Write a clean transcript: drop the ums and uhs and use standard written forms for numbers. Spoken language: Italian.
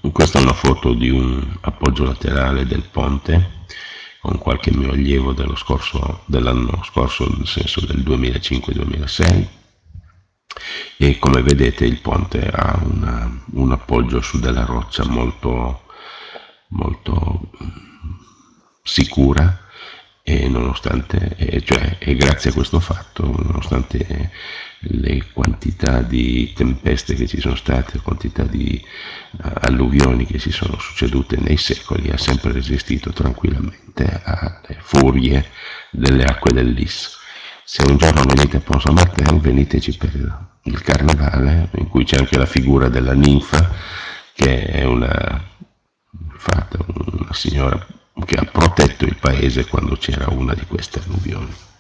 Questa è una foto di un appoggio laterale del ponte con qualche mio allievo dell'anno scorso, nel senso del 2005-2006, e come vedete il ponte ha un appoggio su della roccia molto sicura, e nonostante, cioè, e grazie a questo fatto, nonostante le quantità di tempeste che ci sono state, le quantità di alluvioni che si sono succedute nei secoli, ha sempre resistito tranquillamente alle furie delle acque dell'Is. Se un giorno venite a Pont Saint-Martin, veniteci per il carnevale, in cui c'è anche la figura della ninfa, che è una signora che ha protetto il paese quando c'era una di queste alluvioni.